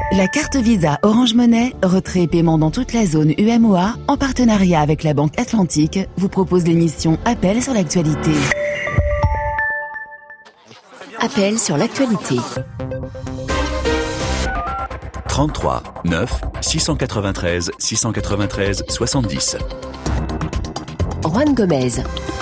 La carte Visa Orange Money, retrait et paiement dans toute la zone UMOA, en partenariat avec la Banque Atlantique, vous propose l'émission Appel sur l'actualité. Appel sur l'actualité. 33 9 693 693 70. Juan Gomez.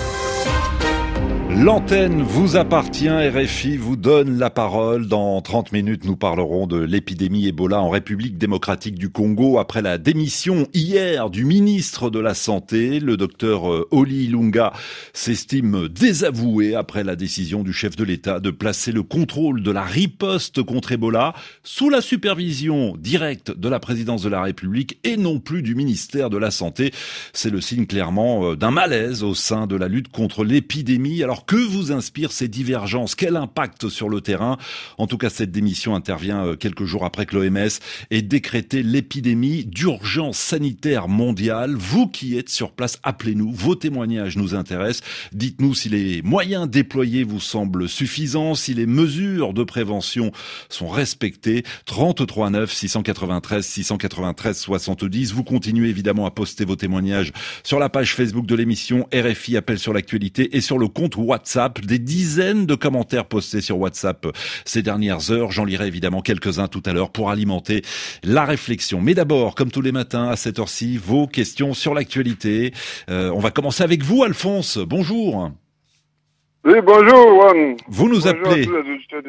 L'antenne vous appartient, RFI vous donne la parole. Dans 30 minutes, nous parlerons de l'épidémie Ebola en République démocratique du Congo après la démission hier du ministre de la Santé. Le docteur Oli Ilunga s'estime désavoué après la décision du chef de l'État de placer le contrôle de la riposte contre Ebola sous la supervision directe de la présidence de la République et non plus du ministère de la Santé. C'est le signe clairement d'un malaise au sein de la lutte contre l'épidémie. Alors, que vous inspirent ces divergences? Quel impact sur le terrain? En tout cas, cette démission intervient quelques jours après que l'OMS ait décrété l'épidémie d'urgence sanitaire mondiale. Vous qui êtes sur place, appelez-nous. Vos témoignages nous intéressent. Dites-nous si les moyens déployés vous semblent suffisants, si les mesures de prévention sont respectées. 33 9 693 693 70. Vous continuez évidemment à poster vos témoignages sur la page Facebook de l'émission RFI Appel sur l'actualité et sur le compte WhatsApp. Des dizaines de commentaires postés sur WhatsApp ces dernières heures. J'en lirai évidemment quelques-uns tout à l'heure pour alimenter la réflexion. Mais d'abord, comme tous les matins à cette heure-ci, vos questions sur l'actualité. On va commencer avec vous, Alphonse. Bonjour. Oui, bonjour, Juan. Vous nous bonjour appelez à tous les auditeurs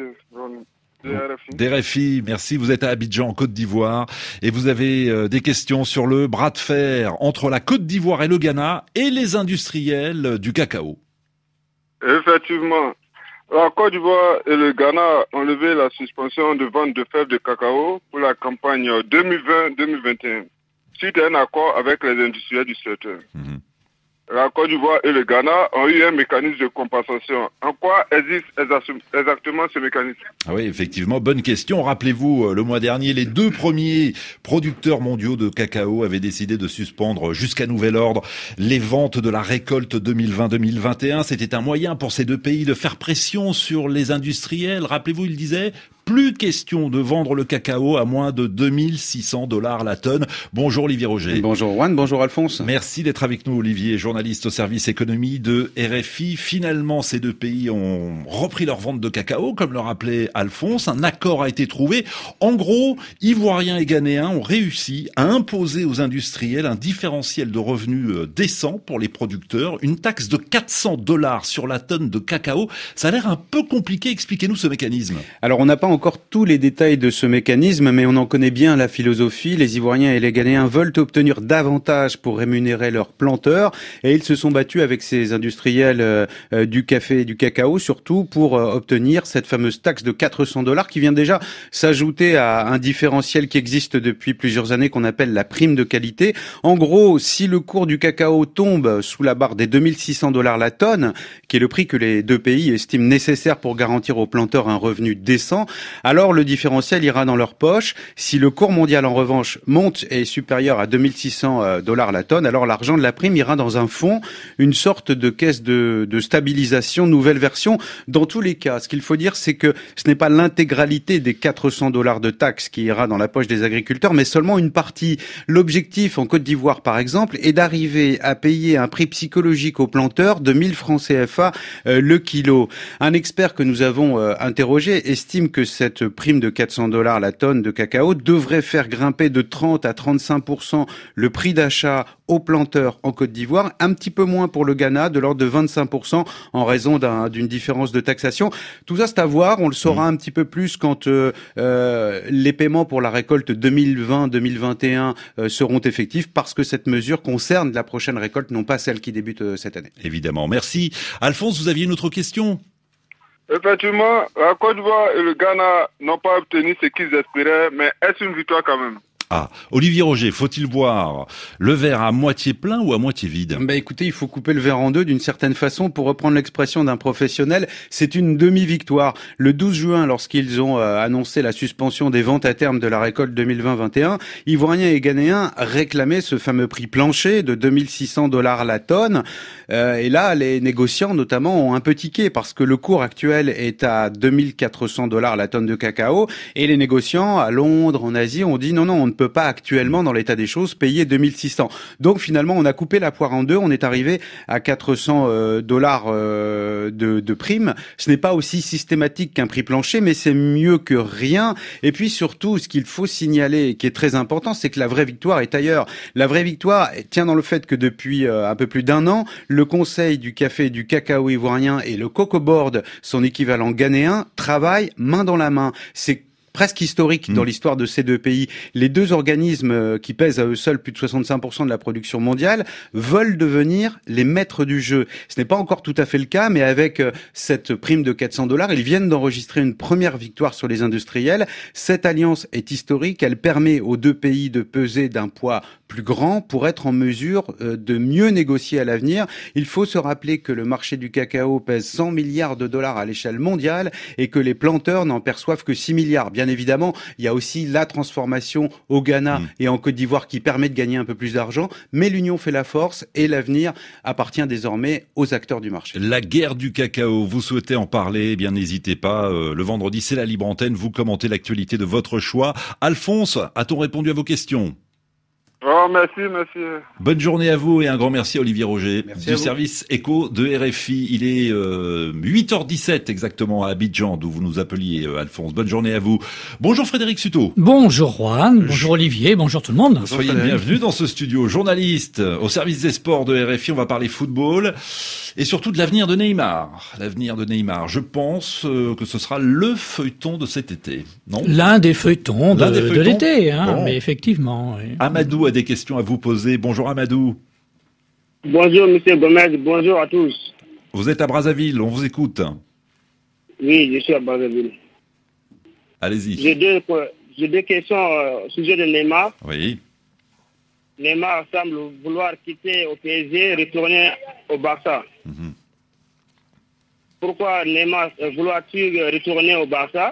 de RFI. d'RFI, merci. Vous êtes à Abidjan, en Côte d'Ivoire, et vous avez des questions sur le bras de fer entre la Côte d'Ivoire et le Ghana et les industriels du cacao. Effectivement, la Côte d'Ivoire et le Ghana ont levé la suspension de vente de fèves de cacao pour la campagne 2020-2021, suite à un accord avec les industriels du secteur. La Côte d'Ivoire et le Ghana ont eu un mécanisme de compensation. En quoi existe exactement ce mécanisme? Ah oui, effectivement, bonne question. Rappelez-vous, le mois dernier, les deux premiers producteurs mondiaux de cacao avaient décidé de suspendre jusqu'à nouvel ordre les ventes de la récolte 2020-2021. C'était un moyen pour ces deux pays de faire pression sur les industriels. Rappelez-vous, ils disaient: plus question de vendre le cacao à moins de $2600 la tonne. Bonjour Olivier Roger. Bonjour Juan, bonjour Alphonse. Merci d'être avec nous Olivier, journaliste au service économie de RFI. Finalement, ces deux pays ont repris leur vente de cacao, comme le rappelait Alphonse. Un accord a été trouvé. En gros, Ivoiriens et Ghanéens ont réussi à imposer aux industriels un différentiel de revenus décent pour les producteurs, une taxe de $400 sur la tonne de cacao. Ça a l'air un peu compliqué. Expliquez-nous ce mécanisme. Alors, on n'a pas encore tous les détails de ce mécanisme, mais on en connaît bien la philosophie. Les Ivoiriens et les Ghanéens veulent obtenir davantage pour rémunérer leurs planteurs, et ils se sont battus avec ces industriels du café et du cacao, surtout pour obtenir cette fameuse taxe de $400 qui vient déjà s'ajouter à un différentiel qui existe depuis plusieurs années qu'on appelle la prime de qualité. En gros, si le cours du cacao tombe sous la barre des $2600 la tonne, qui est le prix que les deux pays estiment nécessaire pour garantir aux planteurs un revenu décent, alors le différentiel ira dans leur poche. Si le cours mondial en revanche monte et est supérieur à $2600 la tonne, alors l'argent de la prime ira dans un fonds, une sorte de caisse de stabilisation, nouvelle version. Dans tous les cas, ce qu'il faut dire, c'est que ce n'est pas l'intégralité des $400 de taxes qui ira dans la poche des agriculteurs, mais seulement une partie. L'objectif en Côte d'Ivoire, par exemple, est d'arriver à payer un prix psychologique aux planteurs de 1000 francs CFA le kilo. Un expert que nous avons interrogé estime que cette prime de $400 la tonne de cacao devrait faire grimper de 30 à 35% le prix d'achat aux planteurs en Côte d'Ivoire, un petit peu moins pour le Ghana, de l'ordre de 25% en raison d'une différence de taxation. Tout ça, c'est à voir, on le saura un petit peu plus quand les paiements pour la récolte 2020-2021 seront effectifs, parce que cette mesure concerne la prochaine récolte, non pas celle qui débute cette année. Évidemment, merci. Alphonse, vous aviez une autre question? Effectivement, la Côte d'Ivoire et le Ghana n'ont pas obtenu ce qu'ils espéraient, mais est-ce une victoire quand même? Ah, Olivier Roger, faut-il voir le verre à moitié plein ou à moitié vide? Écoutez, il faut couper le verre en deux d'une certaine façon. Pour reprendre l'expression d'un professionnel, c'est une demi-victoire. Le 12 juin, lorsqu'ils ont annoncé la suspension des ventes à terme de la récolte 2020-21, Ivoiriens et Ghanéens réclamaient ce fameux prix plancher de $2600 la tonne. Et là, les négociants notamment ont un peu tiqué parce que le cours actuel est à $2400 la tonne de cacao. Et les négociants à Londres, en Asie, ont dit non, on ne peut pas actuellement, dans l'état des choses, payer 2600. Donc finalement, on a coupé la poire en deux. On est arrivé à $400 de prime. Ce n'est pas aussi systématique qu'un prix plancher, mais c'est mieux que rien. Et puis surtout, ce qu'il faut signaler, qui est très important, c'est que la vraie victoire est ailleurs. La vraie victoire tient dans le fait que depuis un peu plus d'un an, le Conseil du café et du cacao ivoirien et le Cocoa Board, son équivalent ghanéen, travaillent main dans la main. C'est presque historique dans l'histoire de ces deux pays. Les deux organismes qui pèsent à eux seuls plus de 65% de la production mondiale veulent devenir les maîtres du jeu. Ce n'est pas encore tout à fait le cas, mais avec cette prime de $400, ils viennent d'enregistrer une première victoire sur les industriels. Cette alliance est historique, elle permet aux deux pays de peser d'un poids plus grand pour être en mesure de mieux négocier à l'avenir. Il faut se rappeler que le marché du cacao pèse $100 milliards à l'échelle mondiale et que les planteurs n'en perçoivent que 6 milliards. Bien évidemment, il y a aussi la transformation au Ghana et en Côte d'Ivoire qui permet de gagner un peu plus d'argent, mais l'union fait la force et l'avenir appartient désormais aux acteurs du marché. La guerre du cacao, vous souhaitez en parler? Eh bien, n'hésitez pas. Le vendredi, c'est la libre antenne. Vous commentez l'actualité de votre choix. Alphonse, a-t-on répondu à vos questions? Oh, merci. Bonne journée à vous et un grand merci à Olivier Roger merci du service éco de RFI. Il est 8h17 exactement à Abidjan, d'où vous nous appeliez, Alphonse. Bonne journée à vous. Bonjour Frédéric Suto. Bonjour Juan, bonjour Olivier, bonjour tout le monde. Soyez le bienvenu dans ce studio. Journaliste au service des sports de RFI, on va parler football et surtout de l'avenir de Neymar. L'avenir de Neymar, je pense que ce sera le feuilleton de cet été, non? L'un des feuilletons de l'été, Bon. mais effectivement. Oui. Amadou a des questions à vous poser. Bonjour Amadou. Bonjour Monsieur Gomez, bonjour à tous. Vous êtes à Brazzaville, on vous écoute. Oui, je suis à Brazzaville. Allez-y. J'ai deux questions au sujet de Neymar. Oui. Neymar semble vouloir quitter au PSG, retourner au Barça. Pourquoi Neymar vouloir-t-il retourner au Barça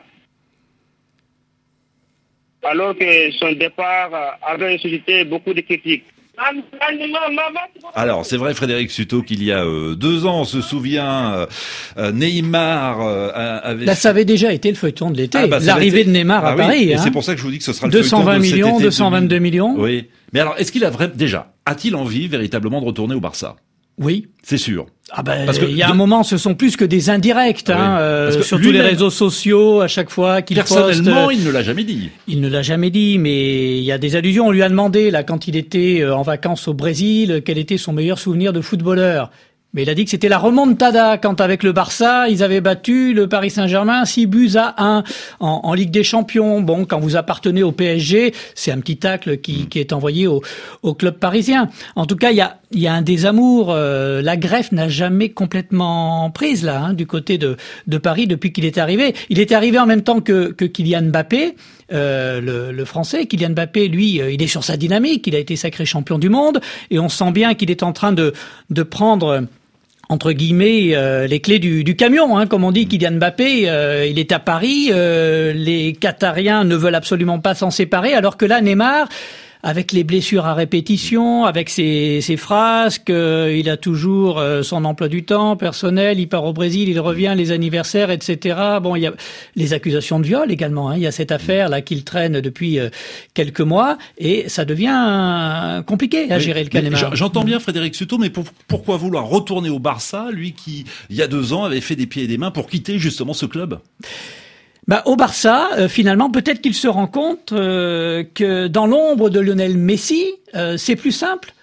alors que son départ avait suscité beaucoup de critiques? Alors, c'est vrai, Frédéric Suto, qu'il y a 2 ans, on se souvient, Neymar avait... Ça avait déjà été le feuilleton de l'été, ça l'arrivée de Neymar à Paris. Oui, et hein. c'est pour ça que je vous dis que ce sera le 220 feuilleton de millions, cet été 222 millions. Oui. Mais alors, est-ce qu'il a a-t-il envie véritablement de retourner au Barça? Oui. C'est sûr. Parce que il y a un moment, ce sont plus que des indirects, Parce que sur tous les réseaux sociaux, à chaque fois qu'il poste. Personnellement, il ne l'a jamais dit. Il ne l'a jamais dit, mais il y a des allusions. On lui a demandé, là, quand il était en vacances au Brésil, quel était son meilleur souvenir de footballeur. Mais il a dit que c'était la remontada quand avec le Barça, ils avaient battu le Paris Saint-Germain 6-1 en Ligue des Champions. Bon, quand vous appartenez au PSG, c'est un petit tacle qui est envoyé au club parisien. En tout cas, il y a un désamour. La greffe n'a jamais complètement prise là, du côté de Paris depuis qu'il est arrivé. Il est arrivé en même temps que Kylian Mbappé. Le Français, Kylian Mbappé, lui, il est sur sa dynamique. Il a été sacré champion du monde et on sent bien qu'il est en train de prendre entre guillemets les clés du camion, comme on dit. Kylian Mbappé, il est à Paris. Les Qatariens ne veulent absolument pas s'en séparer, alors que là, Neymar, avec les blessures à répétition, avec ses frasques, il a toujours son emploi du temps personnel, il part au Brésil, il revient, les anniversaires, etc. Bon, il y a les accusations de viol également, il y a cette affaire là qu'il traîne depuis quelques mois et ça devient compliqué à gérer le cas Neymar. J'entends bien Frédéric Suto, mais pourquoi vouloir retourner au Barça, lui qui, il y a 2 ans, avait fait des pieds et des mains pour quitter justement ce club? Au Barça, finalement, peut-être qu'il se rend compte que dans l'ombre de Lionel Messi, c'est plus simple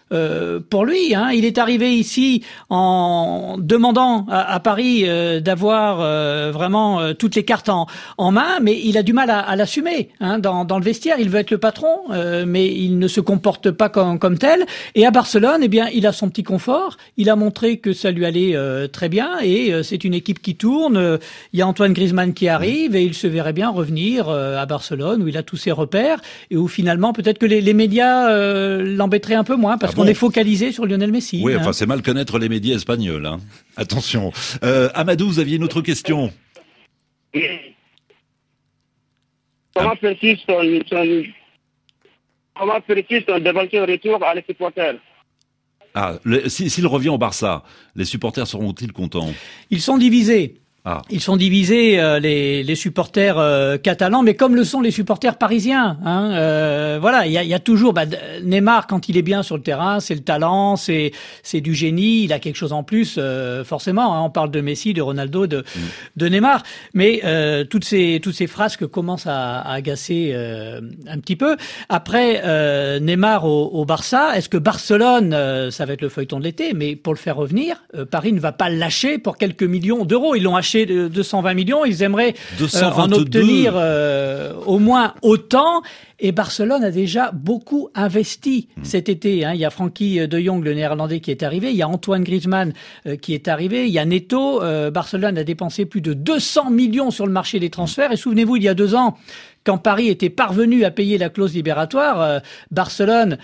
pour lui. Hein. Il est arrivé ici en demandant à Paris d'avoir vraiment toutes les cartes en main, mais il a du mal à l'assumer. Hein. Dans le vestiaire, il veut être le patron, mais il ne se comporte pas comme tel. Et à Barcelone, eh bien, il a son petit confort. Il a montré que ça lui allait très bien, et c'est une équipe qui tourne. Il y a Antoine Griezmann qui arrive, et il se verrait bien revenir à Barcelone, où il a tous ses repères, et où finalement peut-être que les médias l'embêteraient un peu moins, parce qu'on est focalisé sur Lionel Messi. Oui, enfin c'est mal connaître les médias espagnols. Hein. Attention. Amadou, vous aviez une autre question. Comment persiste son dévention retour à les supporters? S'il revient au Barça, les supporters seront-ils contents? Ils sont divisés. Ils sont divisés, les supporters catalans, mais comme le sont les supporters parisiens. Hein, voilà, il y a toujours Neymar, quand il est bien sur le terrain, c'est le talent, c'est du génie, il a quelque chose en plus, forcément. Hein, on parle de Messi, de Ronaldo, de Neymar, mais toutes ces frasques commencent à agacer un petit peu. Après Neymar au Barça, est-ce que Barcelone, ça va être le feuilleton de l'été, mais pour le faire revenir, Paris ne va pas le lâcher pour quelques millions d'euros. Ils l'ont acheté de 220 millions, ils aimeraient en obtenir au moins autant. Et Barcelone a déjà beaucoup investi cet été. Hein. Il y a Frenkie de Jong, le néerlandais, qui est arrivé. Il y a Antoine Griezmann qui est arrivé. Il y a Neto. Barcelone a dépensé plus de 200 millions sur le marché des transferts. Et souvenez-vous, il y a 2 ans, quand Paris était parvenu à payer la clause libératoire, Barcelone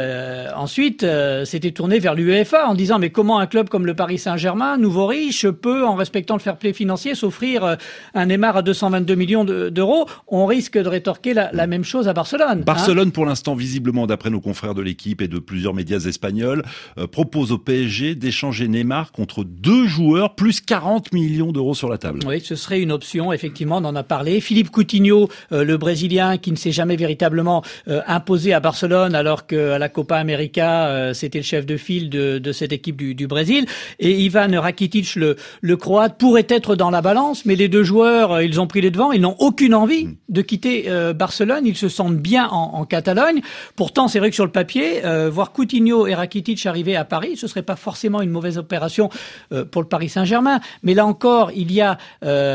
ensuite s'était tourné vers l'UEFA en disant mais comment un club comme le Paris Saint-Germain, nouveau riche, peut, en respectant le fair play financier, s'offrir un Neymar à 222 millions d'euros? On risque de rétorquer la même chose à Barcelone. Barcelone, pour l'instant, visiblement, d'après nos confrères de l'équipe et de plusieurs médias espagnols, propose au PSG d'échanger Neymar contre 2 joueurs plus 40 millions d'euros sur la table. Oui, ce serait une option, effectivement, on en a parlé. Philippe Coutinho, le Brésilien, qui ne s'est jamais véritablement imposé à Barcelone, alors qu'à la Copa América, c'était le chef de file de cette équipe du Brésil. Et Ivan Rakitic, le Croate, pourrait être dans la balance, mais les 2 joueurs, ils ont pris les devants. Ils n'ont aucune envie de quitter Barcelone. Ils se sentent bien en Catalogne. Pourtant, c'est vrai que sur le papier, voir Coutinho et Rakitic arriver à Paris, ce serait pas forcément une mauvaise opération pour le Paris Saint-Germain. Mais là encore, il y a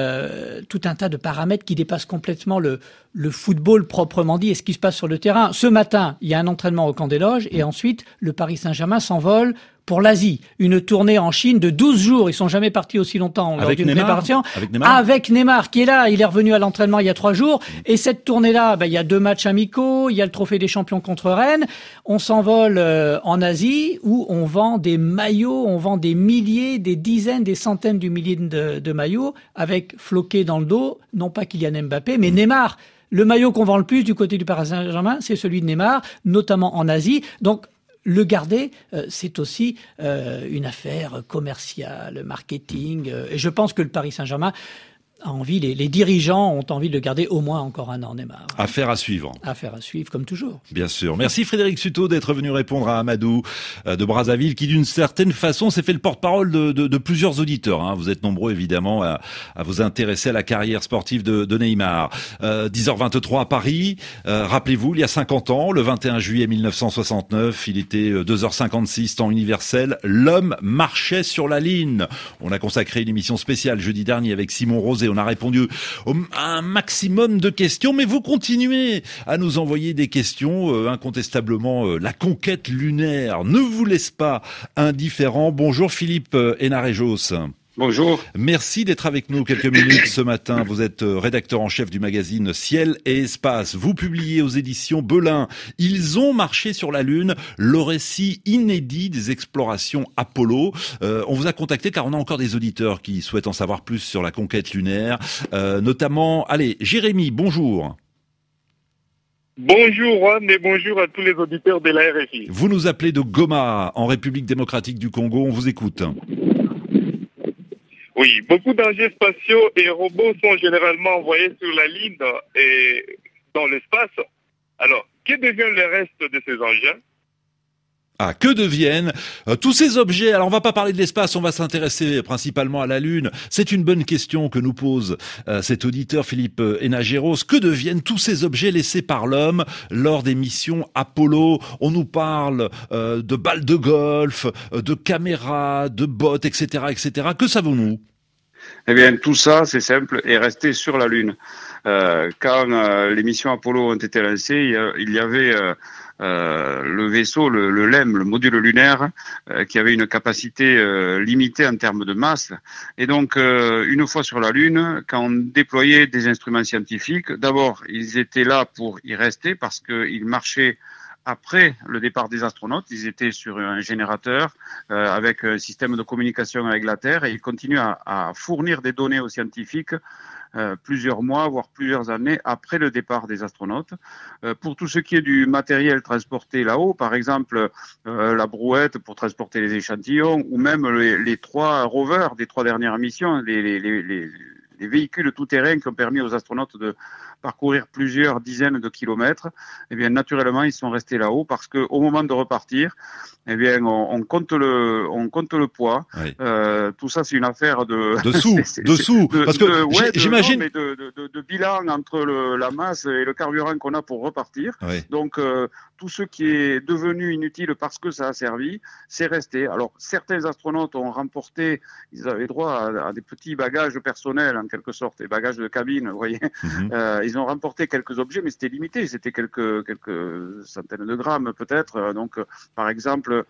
tout un tas de paramètres qui dépassent complètement le football proprement dit et ce qui se passe sur le terrain. Ce matin, il y a un entraînement au Camp des Loges et ensuite, le Paris Saint-Germain s'envole pour l'Asie. Une tournée en Chine de 12 jours. Ils sont jamais partis aussi longtemps lors d'une préparation. Avec Neymar qui est là. Il est revenu à l'entraînement il y a 3 jours. Et cette tournée-là, il y a 2 matchs amicaux. Il y a le trophée des champions contre Rennes. On s'envole en Asie où on vend des maillots. On vend des milliers, des dizaines, des centaines de milliers de maillots avec floqué dans le dos. Non pas Kylian Mbappé, mais Neymar. Le maillot qu'on vend le plus du côté du Paris Saint-Germain, c'est celui de Neymar, notamment en Asie. Donc, le garder, c'est aussi une affaire commerciale, marketing. Et je pense que le Paris Saint-Germain a envie, les dirigeants ont envie de le garder au moins encore un an, Neymar. Affaire à suivre. Affaire à suivre, comme toujours. Bien sûr. Merci Frédéric Suto d'être venu répondre à Amadou de Brazzaville, qui d'une certaine façon s'est fait le porte-parole de plusieurs auditeurs. Hein. Vous êtes nombreux évidemment à vous intéresser à la carrière sportive de Neymar. 10h23 à Paris. Rappelez-vous, il y a 50 ans, le 21 juillet 1969, il était 2h56 temps universel. L'homme marchait sur la ligne. On a consacré une émission spéciale jeudi dernier avec Simon Rosé. On a répondu à un maximum de questions, mais vous continuez à nous envoyer des questions. Incontestablement, la conquête lunaire ne vous laisse pas indifférent. Bonjour Philippe Hénarejos. Bonjour. Merci d'être avec nous quelques minutes ce matin. Vous êtes rédacteur en chef du magazine Ciel et Espace. Vous publiez aux éditions Belin « Ils ont marché sur la Lune », le récit inédit des explorations Apollo. On vous a contacté car on a encore des auditeurs qui souhaitent en savoir plus sur la conquête lunaire. Notamment, Jérémy, bonjour. Bonjour Juan et bonjour à tous les auditeurs de la RFI. Vous nous appelez de Goma, en République démocratique du Congo. On vous écoute. Oui, beaucoup d'engins spatiaux et robots sont généralement envoyés sur la Lune et dans l'espace. Alors, que devient le reste de ces engins? Ah, que deviennent tous ces objets? Alors on va pas parler de l'espace, on va s'intéresser principalement à la Lune. C'est une bonne question que nous pose cet auditeur Philippe Enageros. Que deviennent tous ces objets laissés par l'homme lors des missions Apollo? On nous parle de balles de golf, de caméras, de bottes, etc., etc. Que savons-nous? Eh bien, tout ça, c'est simple, est resté sur la Lune. Quand les missions Apollo ont été lancées, il y avait le vaisseau, le LEM, le module lunaire, qui avait une capacité limitée en termes de masse. Et donc, une fois sur la Lune, quand on déployait des instruments scientifiques, d'abord, ils étaient là pour y rester parce qu'ils marchaient après le départ des astronautes. Ils étaient sur un générateur avec un système de communication avec la Terre et ils continuent à fournir des données aux scientifiques plusieurs mois, voire plusieurs années après le départ des astronautes. Pour tout ce qui est du matériel transporté là-haut, par exemple la brouette pour transporter les échantillons, ou même les 3 rovers des 3 dernières missions, les véhicules tout-terrain qui ont permis aux astronautes de parcourir plusieurs dizaines de kilomètres, eh bien naturellement ils sont restés là-haut parce que au moment de repartir, eh bien on compte le poids. Oui. Tout ça c'est une affaire de sous parce que j'imagine de bilan entre la masse et le carburant qu'on a pour repartir. Oui. Donc tout ce qui est devenu inutile parce que ça a servi, c'est resté. Alors certains astronautes ont remporté, ils avaient droit à des petits bagages personnels en quelque sorte, des bagages de cabine, vous voyez. Ils ont remporté quelques objets, mais c'était limité, c'était quelques centaines de grammes peut-être. Donc, par exemple,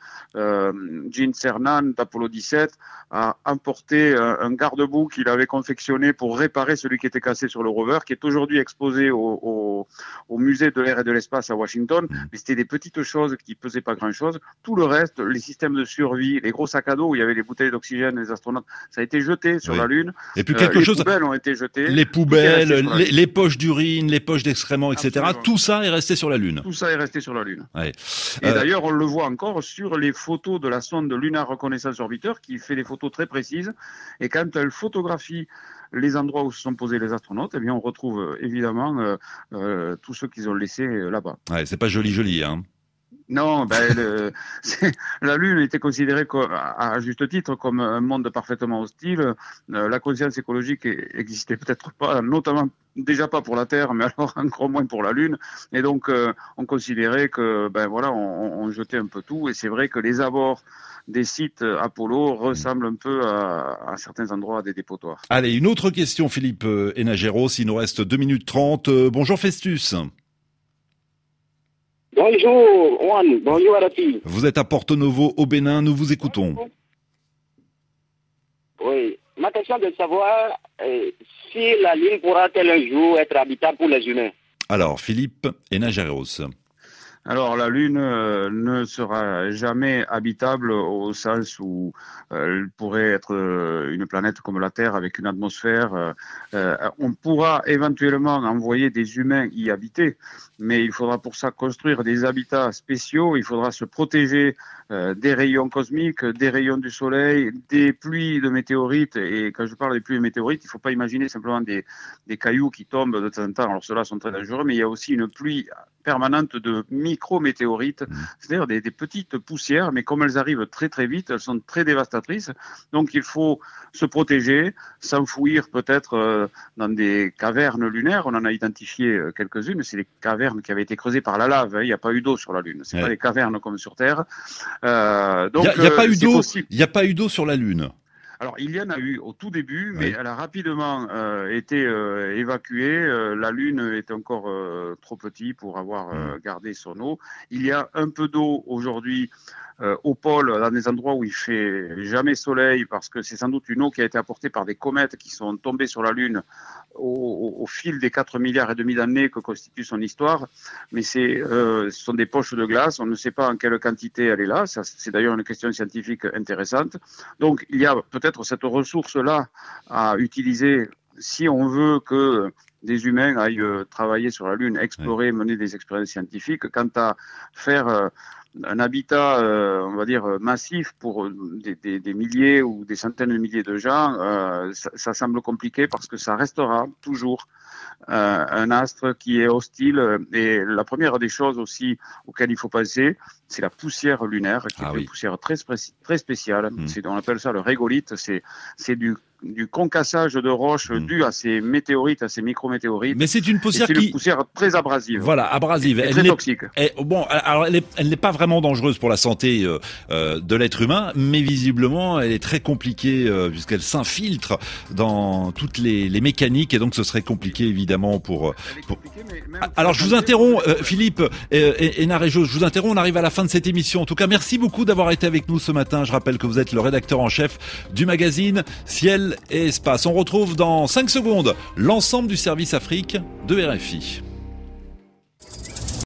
Gene Cernan d'Apollo 17 a emporté un garde-boue qu'il avait confectionné pour réparer celui qui était cassé sur le rover, qui est aujourd'hui exposé au musée de l'air et de l'espace à Washington. Mais c'était des petites choses qui pesaient pas grand-chose. Tout le reste, les systèmes de survie, les gros sacs à dos où il y avait les bouteilles d'oxygène des astronautes, ça a été jeté sur la Lune. Et puis les poubelles ont été jetées. Les poubelles, les poches d'urine, les poches d'excréments, etc. Absolument. Tout ça est resté sur la Lune. Tout ça est resté sur la Lune. Ouais. Et d'ailleurs, on le voit encore sur les photos de la sonde Lunar Reconnaissance Orbiter qui fait des photos très précises. Et quand elle photographie les endroits où se sont posés les astronautes, eh bien, on retrouve évidemment tous ceux qu'ils ont laissés là-bas. Ouais, c'est pas joli, hein. Non, la Lune était considérée à juste titre comme un monde parfaitement hostile. La conscience écologique existait peut-être pas, notamment déjà pas pour la Terre, mais alors encore moins pour la Lune. Et donc, on considérait que, on jetait un peu tout. Et c'est vrai que les abords des sites Apollo ressemblent un peu à certains endroits à des dépotoirs. Allez, une autre question, Philippe Enageros. Il nous reste 2 minutes 30. Bonjour Festus. Bonjour Juan, bonjour Arapi. Vous êtes à Porto Novo au Bénin, nous vous écoutons. Oui, ma question est de savoir si la Lune pourra-t-elle un jour être habitable pour les humains. Alors, Philippe Enageros. Alors la Lune ne sera jamais habitable au sens où elle pourrait être une planète comme la Terre avec une atmosphère. On pourra éventuellement envoyer des humains y habiter, mais il faudra pour ça construire des habitats spéciaux, il faudra se protéger des rayons cosmiques, des rayons du Soleil, des pluies de météorites. Et quand je parle des pluies de météorites, il ne faut pas imaginer simplement des cailloux qui tombent de temps en temps. Alors ceux-là sont très dangereux, mais il y a aussi une pluie permanente de micro-météorites, c'est-à-dire des petites poussières, mais comme elles arrivent très très vite, elles sont très dévastatrices. Donc il faut se protéger, s'enfouir peut-être dans des cavernes lunaires. On en a identifié quelques-unes, c'est les cavernes qui avaient été creusées par la lave. Il n'y a pas eu d'eau sur la Lune, c'est pas des cavernes comme sur Terre. Donc il n'y a pas eu d'eau. Il n'y a pas eu d'eau sur la Lune. Alors, il y en a eu au tout début, mais elle a rapidement été évacuée. La Lune est encore trop petite pour avoir gardé son eau. Il y a un peu d'eau aujourd'hui au pôle, dans des endroits où il fait jamais soleil, parce que c'est sans doute une eau qui a été apportée par des comètes qui sont tombées sur la Lune au fil des 4,5 milliards d'années que constitue son histoire. Mais ce sont des poches de glace. On ne sait pas en quelle quantité elle est là. Ça, c'est d'ailleurs une question scientifique intéressante. Donc, il y a peut-être cette ressource-là à utiliser si on veut que des humains aillent travailler sur la Lune, explorer, mener des expériences scientifiques. Quant à faire un habitat, on va dire, massif pour des milliers ou des centaines de milliers de gens, ça semble compliqué parce que ça restera toujours un astre qui est hostile. Et la première des choses aussi auxquelles il faut penser, c'est la poussière lunaire, qui est une poussière très spéciale. On appelle ça le régolithe. C'est du concassage de roches dû à ces météorites, à ces micrométéorites. Mais c'est une poussière une poussière très abrasive. Voilà, abrasive. Et très toxique. Bon, alors elle n'est pas vraiment dangereuse pour la santé de l'être humain, mais visiblement elle est très compliquée puisqu'elle s'infiltre dans toutes les mécaniques et donc ce serait compliqué évidemment pour. Alors je vous interromps, Philippe et Naréjo, je vous interromps. On arrive à la fin de cette émission. En tout cas, merci beaucoup d'avoir été avec nous ce matin. Je rappelle que vous êtes le rédacteur en chef du magazine Ciel et Espace. On retrouve dans 5 secondes l'ensemble du service Afrique de RFI.